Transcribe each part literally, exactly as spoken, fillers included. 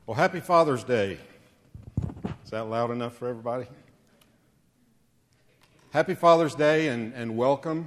Well, happy Father's Day. Is that loud enough for everybody? Happy Father's Day and, and welcome.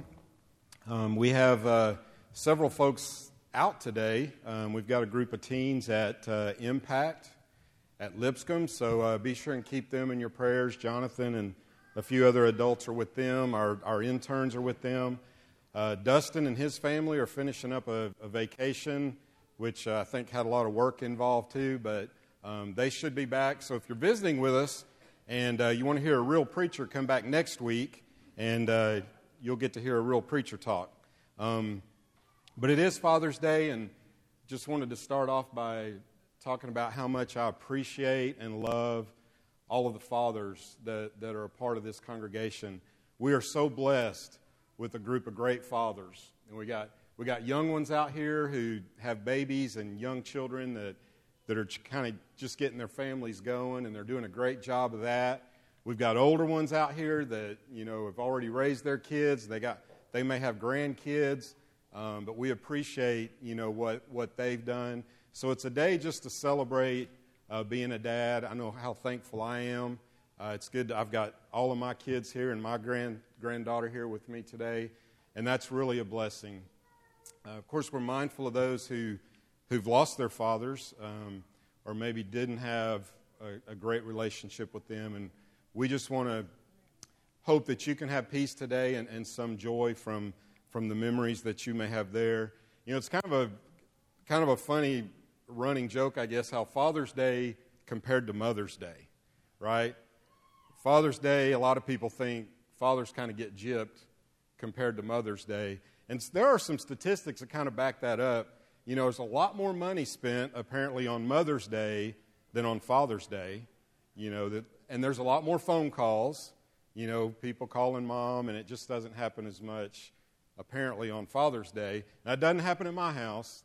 Um, we have uh, several folks out today. Um, we've got a group of teens at uh, Impact at Lipscomb, so uh, be sure and keep them in your prayers. Jonathan and a few other adults are with them. Our, our interns are with them. Uh, Dustin and his family are finishing up a, a vacation, which uh, I think had a lot of work involved too, but um, they should be back. So if you're visiting with us and uh, you want to hear a real preacher, come back next week, and uh, you'll get to hear a real preacher talk. Um, but it is Father's Day, and just wanted to start off by talking about how much I appreciate and love all of the fathers that, that are a part of this congregation. We are so blessed with a group of great fathers, and we got We got young ones out here who have babies and young children that, that are kind of just getting their families going, and they're doing a great job of that. We've got older ones out here that, you know, have already raised their kids. They got they may have grandkids, um, but we appreciate, you know, what, what they've done. So it's a day just to celebrate uh, being a dad. I know how thankful I am. Uh, it's good. To, I've got all of my kids here and my grand granddaughter here with me today, and that's really a blessing. Uh, of course, we're mindful of those who, who've lost their fathers um, or maybe didn't have a, a great relationship with them. And we just want to hope that you can have peace today and, and some joy from, from the memories that you may have there. You know, it's kind of a kind of a funny running joke, I guess, how Father's Day compared to Mother's Day, right? Father's Day, a lot of people think fathers kind of get gypped compared to Mother's Day. And there are some statistics that kind of back that up. You know, there's a lot more money spent, apparently, on Mother's Day than on Father's Day. You know, that, and there's a lot more phone calls, you know, people calling mom, and it just doesn't happen as much, apparently, on Father's Day. That doesn't happen at my house,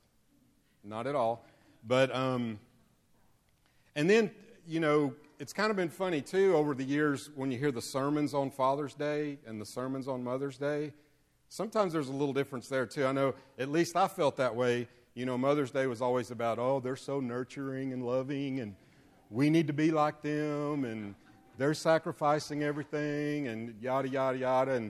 not at all. But, um, and then, you know, it's kind of been funny, too, over the years when you hear the sermons on Father's Day and the sermons on Mother's Day. Sometimes there's a little difference there, too. I know, at least I felt that way. You know, Mother's Day was always about, oh, they're so nurturing and loving, and we need to be like them, and they're sacrificing everything, and yada, yada, yada. And,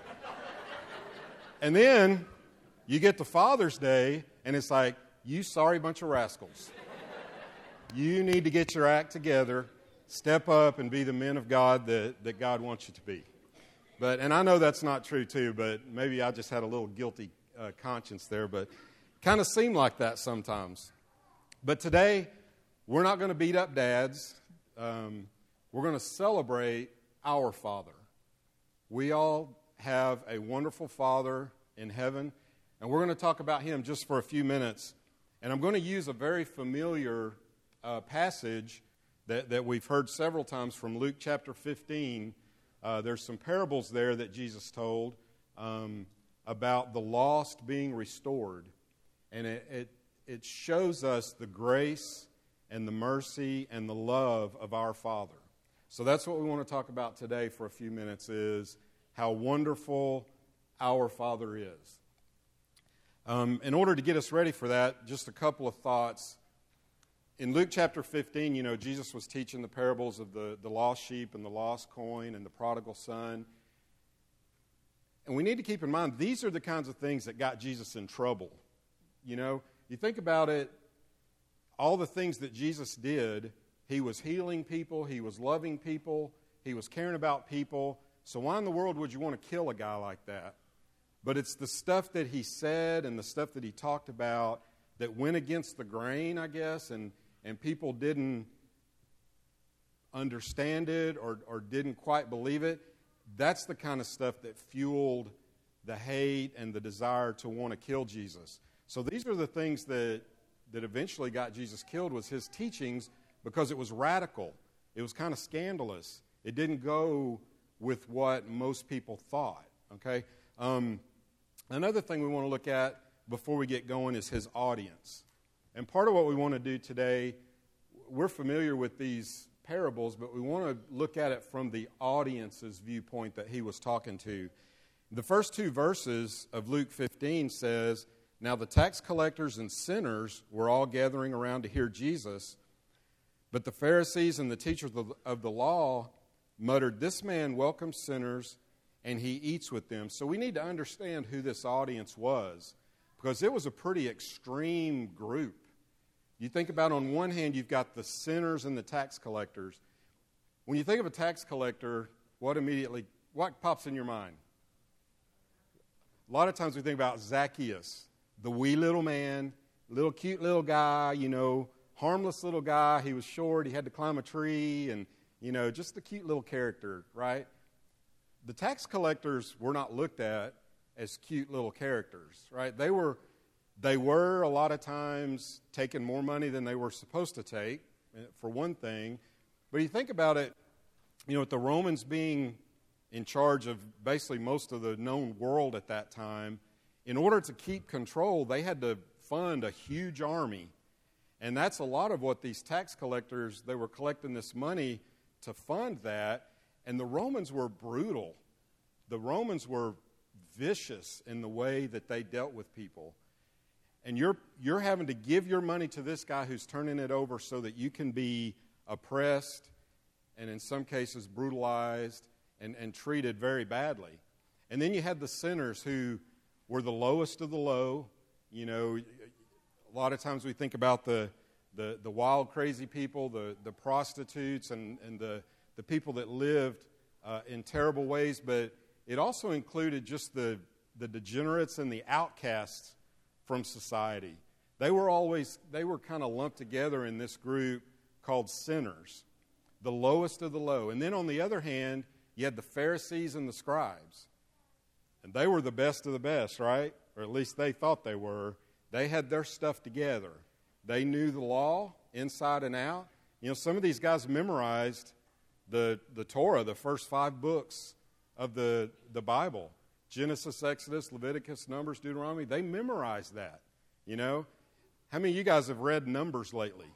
and then you get to Father's Day, and it's like, you sorry bunch of rascals. You need to get your act together, step up, and be the men of God that, that God wants you to be. But and I know that's not true, too, but maybe I just had a little guilty uh, conscience there, but kind of seemed like that sometimes. But today, we're not going to beat up dads. Um, we're going to celebrate our Father. We all have a wonderful Father in heaven, and we're going to talk about Him just for a few minutes. And I'm going to use a very familiar uh, passage that, that we've heard several times from Luke chapter fifteen. Uh, there's some parables there that Jesus told um, about the lost being restored. And it, it, it shows us the grace and the mercy and the love of our Father. So that's what we want to talk about today for a few minutes, is how wonderful our Father is. Um, in order to get us ready for that, just a couple of thoughts. In Luke chapter fifteen, you know, Jesus was teaching the parables of the, the lost sheep and the lost coin and the prodigal son. And we need to keep in mind, these are the kinds of things that got Jesus in trouble. You know, you think about it, all the things that Jesus did, He was healing people, He was loving people, He was caring about people. So why in the world would you want to kill a guy like that? But it's the stuff that He said and the stuff that He talked about that went against the grain, I guess, and and people didn't understand it or, or didn't quite believe it. That's the kind of stuff that fueled the hate and the desire to want to kill Jesus. So these are the things that, that eventually got Jesus killed, was His teachings, because it was radical. It was kind of scandalous. It didn't go with what most people thought, okay? Um, another thing we want to look at before we get going is His audience. And part of what we want to do today, we're familiar with these parables, but we want to look at it from the audience's viewpoint that He was talking to. The first two verses of Luke fifteen says, Now the tax collectors and sinners were all gathering around to hear Jesus. But the Pharisees and the teachers of the, of the law muttered, "This man welcomes sinners, and he eats with them." So we need to understand who this audience was, because it was a pretty extreme group. You think about, on one hand, you've got the sinners and the tax collectors. When you think of a tax collector, what immediately, what pops in your mind? A lot of times we think about Zacchaeus, the wee little man, little cute little guy, you know, harmless little guy. He was short, he had to climb a tree, and, you know, just the cute little character, right? The tax collectors were not looked at as cute little characters, right? They were, they were a lot of times taking more money than they were supposed to take, for one thing. But you think about it, you know, with the Romans being in charge of basically most of the known world at that time, in order to keep control, they had to fund a huge army. And that's a lot of what these tax collectors, they were collecting this money to fund that. And the Romans were brutal. The Romans were vicious in the way that they dealt with people. And you're you're having to give your money to this guy who's turning it over so that you can be oppressed and in some cases brutalized and, and treated very badly. And then you had the sinners who were the lowest of the low. You know, a lot of times we think about the the, the wild, crazy people, the, the prostitutes, and, and the, the people that lived uh, in terrible ways, but it also included just the, the degenerates and the outcasts from society. They were always, they were kind of lumped together in this group called sinners, the lowest of the low. And then on the other hand, you had the Pharisees and the scribes. And they were the best of the best, right? Or at least they thought they were. They had their stuff together. They knew the law inside and out. You know, some of these guys memorized the, the Torah, the first five books of the, the Bible. Genesis, Exodus, Leviticus, Numbers, Deuteronomy. They memorized that, you know. How many of you guys have read Numbers lately?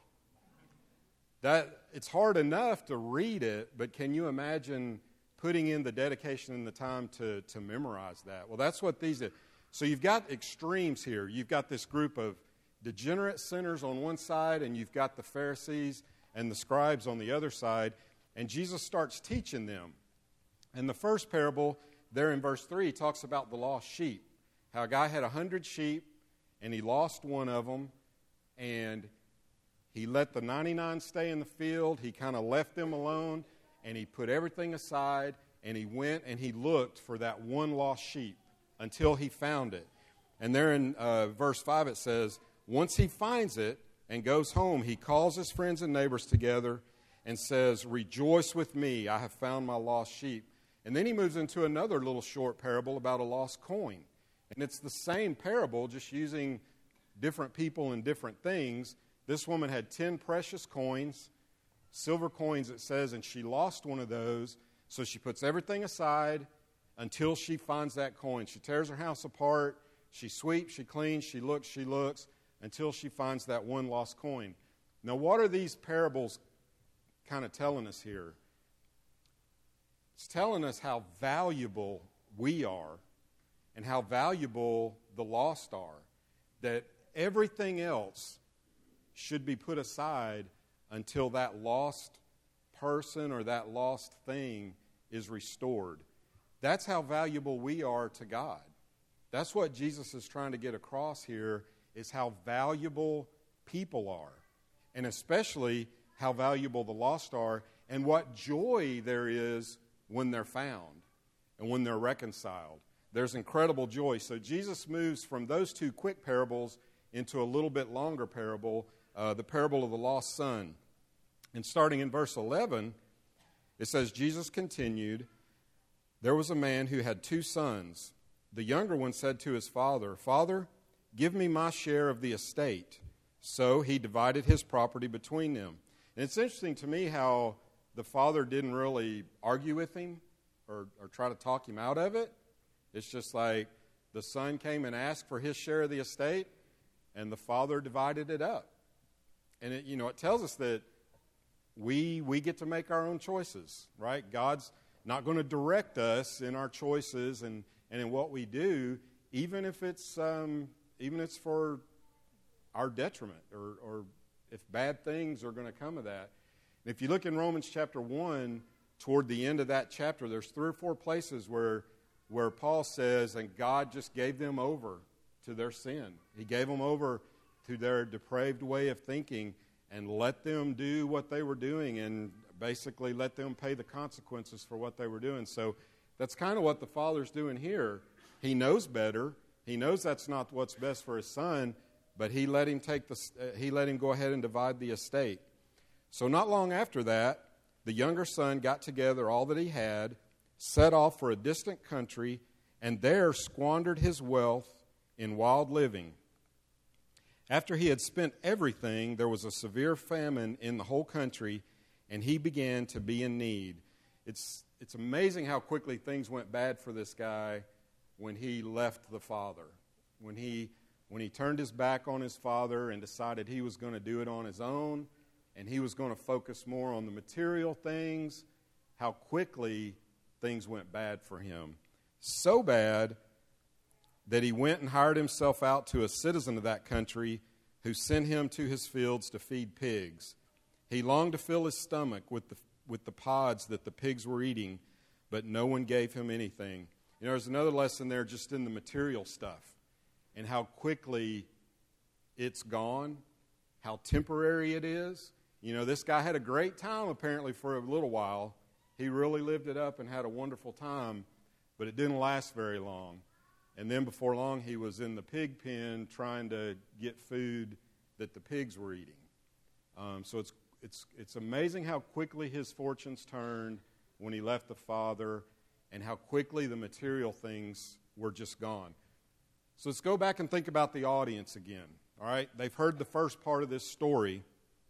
That it's hard enough to read it, but can you imagine putting in the dedication and the time to, to memorize that? Well, that's what these did. So you've got extremes here. You've got this group of degenerate sinners on one side, and you've got the Pharisees and the scribes on the other side, and Jesus starts teaching them. And the first parable, there in verse three, talks about the lost sheep. How a guy had a hundred sheep, and he lost one of them, and he let the ninety-nine stay in the field. He kind of left them alone, and he put everything aside, and he went and he looked for that one lost sheep until he found it. And there in uh, verse five it says, once he finds it and goes home, he calls his friends and neighbors together and says, "Rejoice with me, I have found my lost sheep." And then he moves into another little short parable about a lost coin. And it's the same parable, just using different people and different things. This woman had ten precious coins, silver coins it says, and she lost one of those. So she puts everything aside until she finds that coin. She tears her house apart, she sweeps, she cleans, she looks, she looks, until she finds that one lost coin. Now, what are these parables kind of telling us here? It's telling us how valuable we are and how valuable the lost are. That everything else should be put aside until that lost person or that lost thing is restored. That's how valuable we are to God. That's what Jesus is trying to get across here, is how valuable people are, and especially how valuable the lost are, and what joy there is when they're found and when they're reconciled. There's incredible joy. So Jesus moves from those two quick parables into a little bit longer parable, uh, the parable of the lost son. And starting in verse eleven, it says, Jesus continued, "There was a man who had two sons. The younger one said to his father, 'Father, give me my share of the estate.' So he divided his property between them." And it's interesting to me how the father didn't really argue with him or, or try to talk him out of it. It's just like the son came and asked for his share of the estate, and the father divided it up. And it, you know, it tells us that we we get to make our own choices, right? God's not going to direct us in our choices and, and in what we do, even if it's um, even if it's for our detriment, or, or if bad things are going to come of that. And if you look in Romans chapter one, toward the end of that chapter, there's three or four places where, where Paul says, and God just gave them over to their sin. He gave them over to their depraved way of thinking and let them do what they were doing and basically let them pay the consequences for what they were doing. So that's kind of what the Father's doing here. He knows better. He knows that's not what's best for his son, but he let him take the uh, he let him go ahead and divide the estate. So not long after that, the younger son got together all that he had, set off for a distant country, and there squandered his wealth in wild living. After he had spent everything, there was a severe famine in the whole country, and he began to be in need. It's it's amazing how quickly things went bad for this guy when he left the father. When he when he turned his back on his father and decided he was going to do it on his own, and he was going to focus more on the material things, how quickly things went bad for him. So bad that he went and hired himself out to a citizen of that country who sent him to his fields to feed pigs. He longed to fill his stomach with the with the pods that the pigs were eating, but no one gave him anything. You know, there's another lesson there just in the material stuff and how quickly it's gone, how temporary it is. You know, this guy had a great time apparently for a little while. He really lived it up and had a wonderful time, but it didn't last very long. And then before long, he was in the pig pen trying to get food that the pigs were eating. Um, so it's it's it's amazing how quickly his fortunes turned when he left the father, and how quickly the material things were just gone. So let's go back and think about the audience again. All right, they've heard the first part of this story.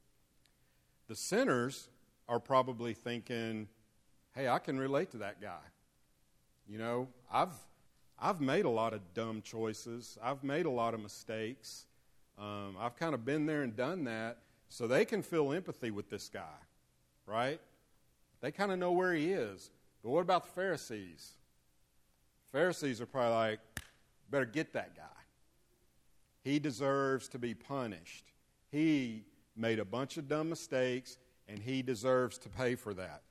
The sinners are probably thinking, "Hey, I can relate to that guy. You know, I've I've made a lot of dumb choices. I've made a lot of mistakes. Um, I've kind of been there and done that." So they can feel empathy with this guy, right? They kind of know where he is. But what about the Pharisees? Pharisees are probably like, better get that guy. He deserves to be punished. He made a bunch of dumb mistakes, and he deserves to pay for that.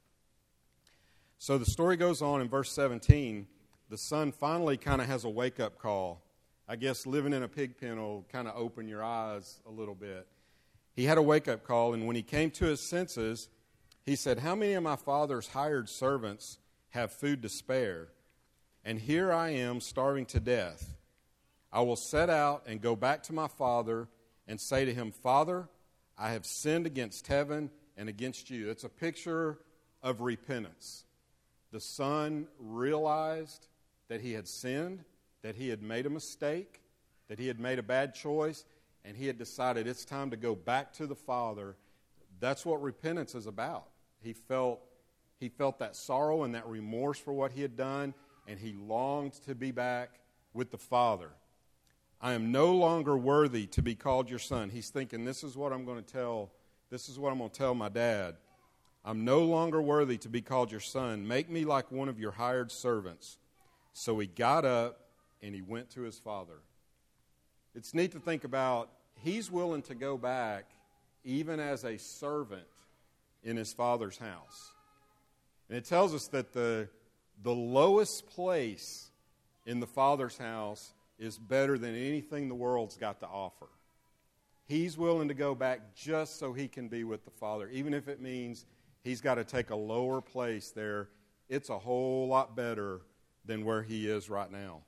So the story goes on in verse seventeen. The son finally kind of has a wake-up call. I guess living in a pig pen will kind of open your eyes a little bit. He had a wake-up call, and when he came to his senses, he said, "How many of my father's hired servants have food to spare? And here I am starving to death. I will set out and go back to my father and say to him, 'Father, I have sinned against heaven and against you.'" It's a picture of repentance. The son realized that he had sinned, that he had made a mistake, that he had made a bad choice, and he had decided it's time to go back to the Father. That's what repentance is about. He felt he felt that sorrow and that remorse for what he had done, and he longed to be back with the Father. "I am no longer worthy to be called your son." He's thinking, this is what I'm going to tell, this is what I'm going to tell my dad. "I'm no longer worthy to be called your son. Make me like one of your hired servants." So he got up and he went to his father. It's neat to think about, he's willing to go back even as a servant in his father's house. And it tells us that the, the lowest place in the Father's house is better than anything the world's got to offer. He's willing to go back just so he can be with the Father, even if it means he's got to take a lower place there. It's a whole lot better than where he is right now.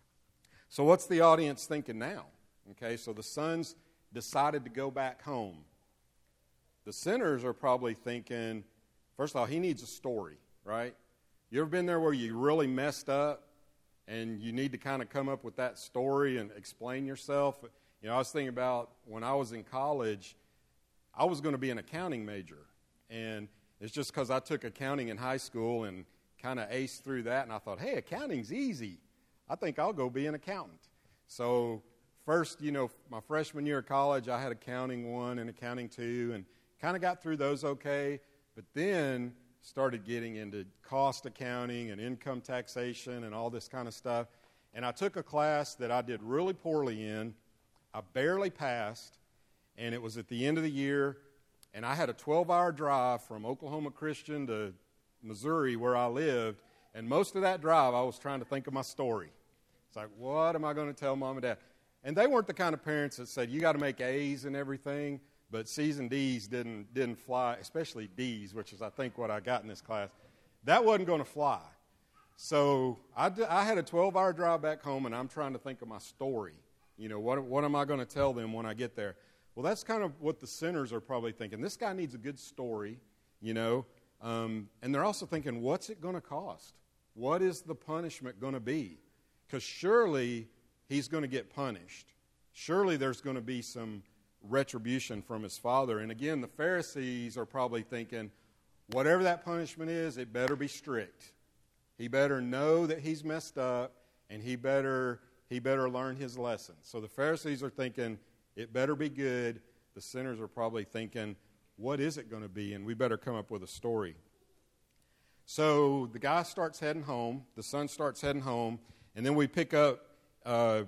So what's the audience thinking now? Okay, so the sons decided to go back home. The sinners are probably thinking, first of all, he needs a story, right? You ever been there where you really messed up and you need to kind of come up with that story and explain yourself? You know, I was thinking about when I was in college, I was going to be an accounting major. And it's just because I took accounting in high school and kind of aced through that, and I thought, hey, accounting's easy. I think I'll go be an accountant. So first, you know, my freshman year of college, I had accounting one and accounting two, and kind of got through those okay, but then started getting into cost accounting and income taxation and all this kind of stuff. And I took a class that I did really poorly in. I barely passed, and it was at the end of the year, and I had a twelve-hour drive from Oklahoma Christian to Missouri where I lived, and most of that drive I was trying to think of my story. It's like, what am I going to tell Mom and Dad? And they weren't the kind of parents that said, you got to make A's and everything, but C's and D's didn't didn't fly, especially D's, which is, I think, what I got in this class. That wasn't going to fly. So I, d- I had a twelve-hour drive back home, and I'm trying to think of my story. You know, what, what am I going to tell them when I get there? Well, that's kind of what the sinners are probably thinking. This guy needs a good story, you know, um, and they're also thinking, what's it going to cost? What is the punishment going to be? Because surely he's going to get punished. Surely there's going to be some retribution from his father. And again, the Pharisees are probably thinking, whatever that punishment is, it better be strict. He better know that he's messed up, and he better he better learn his lesson. So the Pharisees are thinking, it better be good. The sinners are probably thinking, what is it going to be? And we better come up with a story. So the guy starts heading home. The son starts heading home. And then we pick up uh,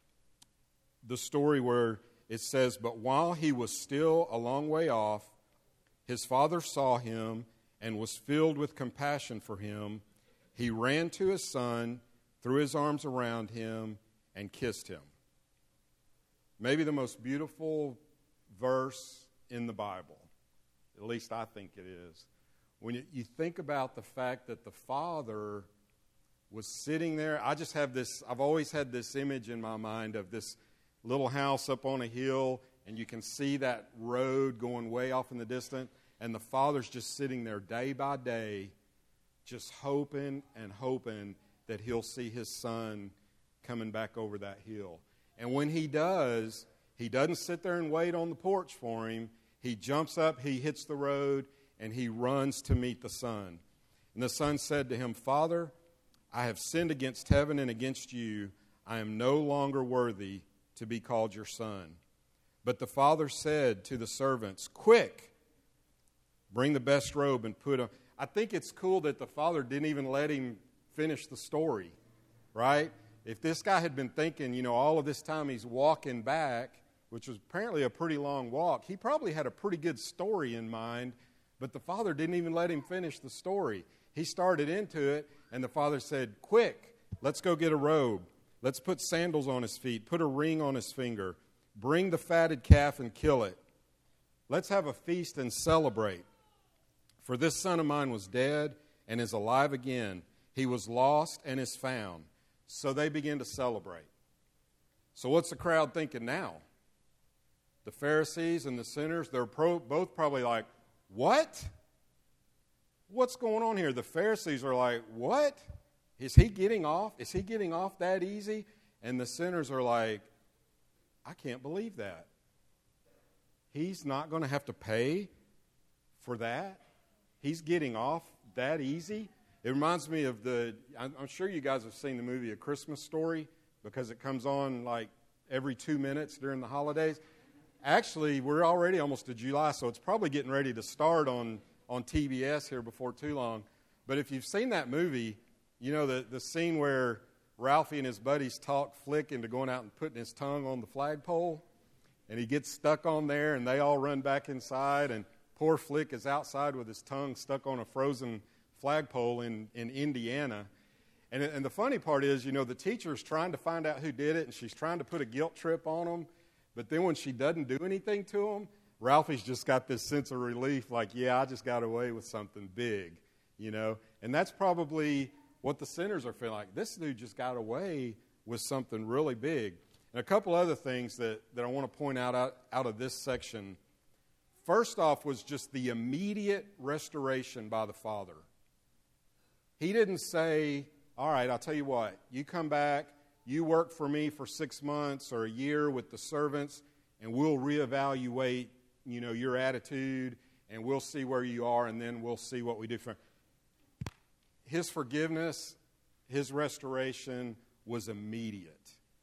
the story where it says, but while he was still a long way off, his father saw him and was filled with compassion for him. He ran to his son, threw his arms around him, and kissed him. Maybe the most beautiful verse in the Bible. At least I think it is. When you, you think about the fact that the father was sitting there. I just have this, I've always had this image in my mind of this little house up on a hill, and you can see that road going way off in the distance, and the father's just sitting there day by day, just hoping and hoping that he'll see his son coming back over that hill. And when he does, he doesn't sit there and wait on the porch for him. He jumps up, he hits the road, and he runs to meet the son. And the son said to him, Father, I have sinned against heaven and against you. I am no longer worthy to be called your son. But the father said to the servants, quick, bring the best robe and put on. I think it's cool that the father didn't even let him finish the story, right? If this guy had been thinking, you know, all of this time he's walking back, which was apparently a pretty long walk, he probably had a pretty good story in mind, but the father didn't even let him finish the story. He started into it, and the father said, quick, let's go get a robe. Let's put sandals on his feet, put a ring on his finger, bring the fatted calf and kill it. Let's have a feast and celebrate. For this son of mine was dead and is alive again. He was lost and is found. So they begin to celebrate. So what's the crowd thinking now? The Pharisees and the sinners, they're pro- both probably like, what? What's going on here? The Pharisees are like, what? Is he getting off? Is he getting off that easy? And the sinners are like, I can't believe that. He's not going to have to pay for that? He's getting off that easy? It reminds me of the, I'm sure you guys have seen the movie A Christmas Story because it comes on like every two minutes during the holidays. Actually, we're already almost to July, so it's probably getting ready to start on, on T B S here before too long. But if you've seen that movie, you know the, the scene where Ralphie and his buddies talk Flick into going out and putting his tongue on the flagpole, and he gets stuck on there, and they all run back inside, and poor Flick is outside with his tongue stuck on a frozen flagpole in, in Indiana. And, and the funny part is, you know, the teacher's trying to find out who did it, and she's trying to put a guilt trip on them. But then when she doesn't do anything to them, Ralphie's just got this sense of relief, like, yeah, I just got away with something big, you know. And that's probably what the sinners are feeling like. This dude just got away with something really big. And a couple other things that, that I want to point out, out out of this section. First off was just the immediate restoration by the Father. He didn't say, all right, I'll tell you what, you come back, you work for me for six months or a year with the servants, and we'll reevaluate, you know, your attitude, and we'll see where you are, and then we'll see what we do for him. His forgiveness, his restoration was immediate.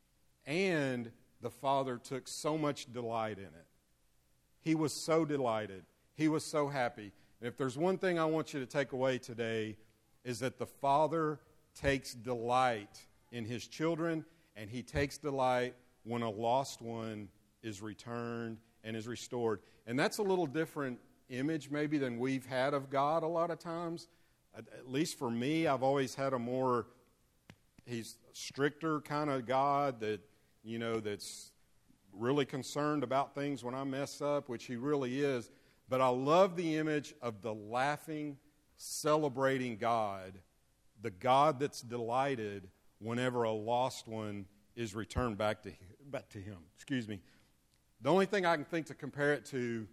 And the Father took so much delight in it. He was so delighted. He was so happy. And if there's one thing I want you to take away today, is that the Father takes delight in his children, and he takes delight when a lost one is returned and is restored. And that's a little different image maybe than we've had of God a lot of times. At, at least for me, I've always had a more, he's stricter kind of God that, you know, that's really concerned about things when I mess up, which he really is. But I love the image of the laughing, celebrating God, the God that's delighted whenever a lost one is returned back to him, back to him. Excuse me. The only thing I can think to compare it to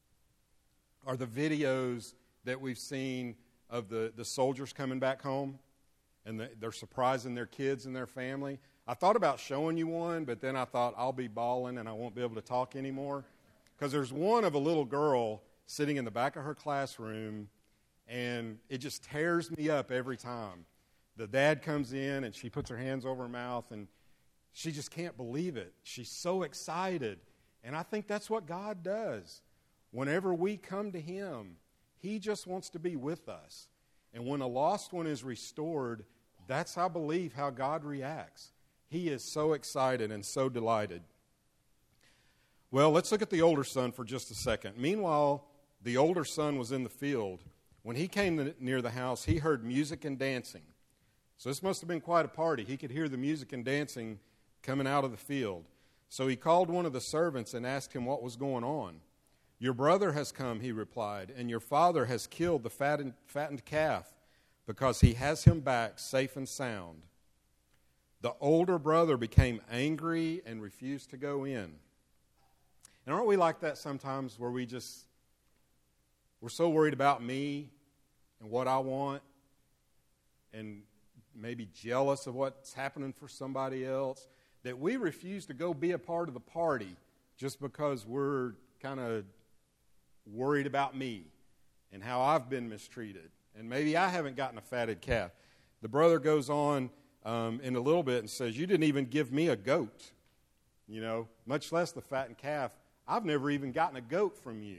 are the videos that we've seen of the, the soldiers coming back home, and the, they're surprising their kids and their family. I thought about showing you one, but then I thought I'll be bawling and I won't be able to talk anymore. Because there's one of a little girl sitting in the back of her classroom, and it just tears me up every time. The dad comes in, and she puts her hands over her mouth, and she just can't believe it. She's so excited. And I think that's what God does. Whenever we come to him, he just wants to be with us. And when a lost one is restored, that's, I believe, how God reacts. He is so excited and so delighted. Well, let's look at the older son for just a second. Meanwhile, the older son was in the field. When he came near the house, he heard music and dancing. So this must have been quite a party. He could hear the music and dancing coming out of the field. So he called one of the servants and asked him what was going on. "Your brother has come," he replied, "and your father has killed the fattened, fattened calf because he has him back safe and sound." The older brother became angry and refused to go in. And aren't we like that sometimes, where we just, we're so worried about me and what I want, and maybe jealous of what's happening for somebody else, that we refuse to go be a part of the party just because we're kind of worried about me and how I've been mistreated. And maybe I haven't gotten a fatted calf. The brother goes on um, in a little bit and says, "You didn't even give me a goat, you know, much less the fattened calf. I've never even gotten a goat from you."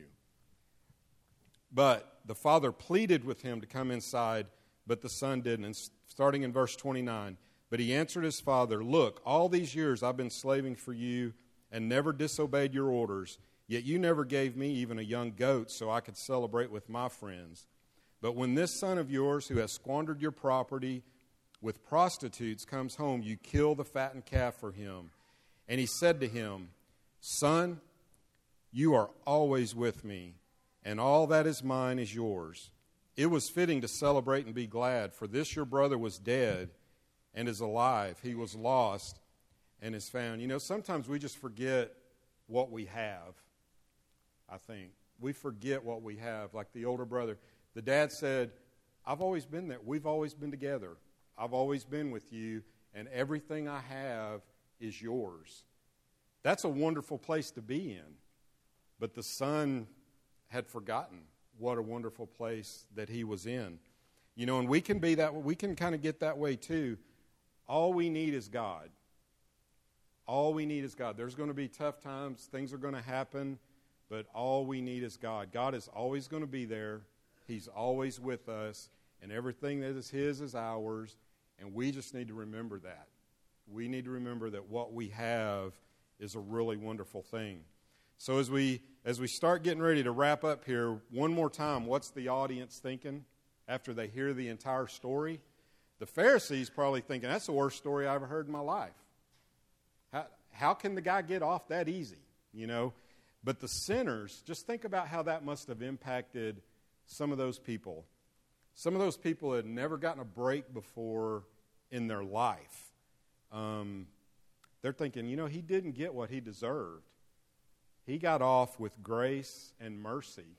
But the father pleaded with him to come inside, but the son didn't. And starting in verse twenty-nine, "But he answered his father, 'Look, all these years I've been slaving for you and never disobeyed your orders, yet you never gave me even a young goat so I could celebrate with my friends. But when this son of yours who has squandered your property with prostitutes comes home, you kill the fattened calf for him.' And he said to him, 'Son, you are always with me, and all that is mine is yours. It was fitting to celebrate and be glad, for this your brother was dead and is alive. He was lost and is found.'" You know, sometimes we just forget what we have, I think. We forget what we have, like the older brother. The dad said, "I've always been there. We've always been together. I've always been with you, and everything I have is yours." That's a wonderful place to be in. But the son had forgotten what a wonderful place that he was in. You know, and we can be that, we can kind of get that way too. All we need is God. All we need is God. There's going to be tough times. Things are going to happen. But all we need is God. God is always going to be there. He's always with us. And everything that is his is ours. And we just need to remember that. We need to remember that what we have is a really wonderful thing. So as we as we start getting ready to wrap up here, one more time, what's the audience thinking after they hear the entire story? The Pharisees probably thinking, "That's the worst story I ever heard in my life. How, how can the guy get off that easy?" You know? But the sinners, just think about how that must have impacted some of those people. Some of those people had never gotten a break before in their life. Um, they're thinking, you know, he didn't get what he deserved. He got off with grace and mercy.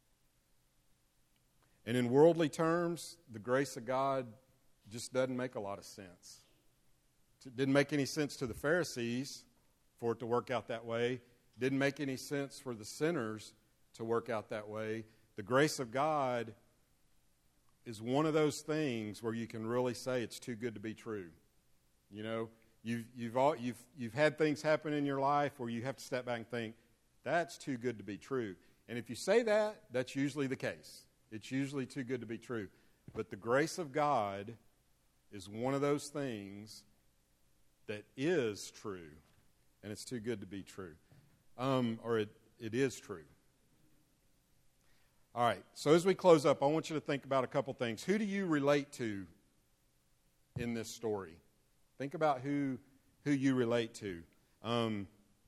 And in worldly terms, the grace of God just doesn't make a lot of sense. It didn't make any sense to the Pharisees for it to work out that way. It didn't make any sense for the sinners to work out that way. The grace of God is one of those things where you can really say it's too good to be true. You know, you've you've all, you've you've had things happen in your life where you have to step back and think, that's too good to be true. And if you say that, that's usually the case. It's usually too good to be true. But the grace of God is one of those things that is true, and it's too good to be true. Um, or it, it is true. All right, so as we close up, I want you to think about a couple things. Who do you relate to in this story? Think about who who you relate to. Um,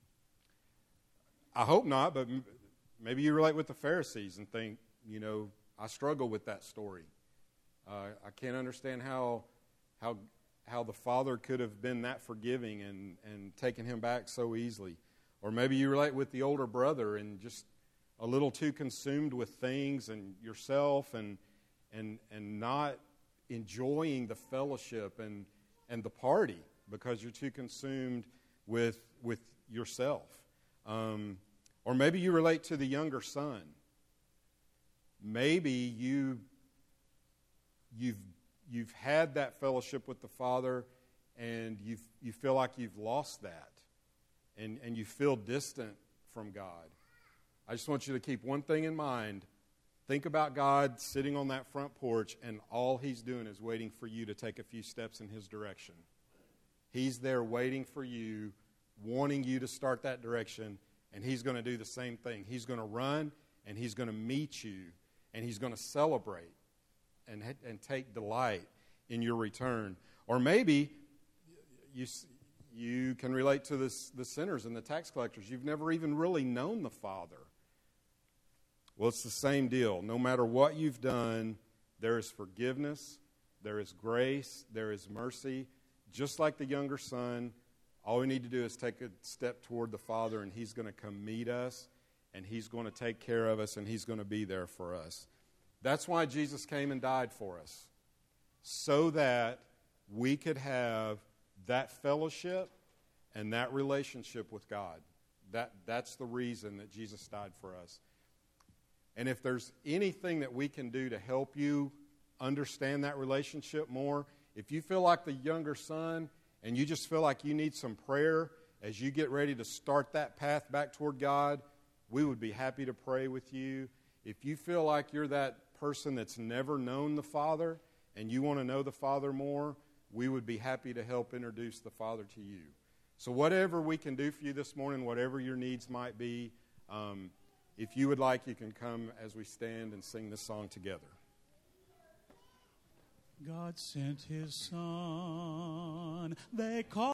I hope not, but maybe you relate with the Pharisees and think, you know, I struggle with that story. Uh, I can't understand how how how the Father could have been that forgiving and, and taken him back so easily. Or maybe you relate with the older brother and just a little too consumed with things and yourself and and and not enjoying the fellowship and and the party because you're too consumed with with yourself. Um, or maybe you relate to the younger son. Maybe you you've you've had that fellowship with the Father and you you feel like you've lost that and and you feel distant from God. I just want you to keep one thing in mind. Think about God sitting on that front porch, and all he's doing is waiting for you to take a few steps in his direction. He's there waiting for you, wanting you to start that direction, and he's going to do the same thing. He's going to run, and he's going to meet you, and he's going to celebrate and, and take delight in your return. Or maybe you you can relate to this, the sinners and the tax collectors. You've never even really known the Father. Well, it's the same deal. No matter what you've done, there is forgiveness, there is grace, there is mercy. Just like the younger son, all we need to do is take a step toward the Father, and he's going to come meet us, and he's going to take care of us, and he's going to be there for us. That's why Jesus came and died for us, so that we could have that fellowship and that relationship with God. That, that's the reason that Jesus died for us. And if there's anything that we can do to help you understand that relationship more, if you feel like the younger son and you just feel like you need some prayer as you get ready to start that path back toward God, we would be happy to pray with you. If you feel like you're that person that's never known the Father and you want to know the Father more, we would be happy to help introduce the Father to you. So whatever we can do for you this morning, whatever your needs might be, um, if you would like, you can come as we stand and sing this song together. God sent his Son, they call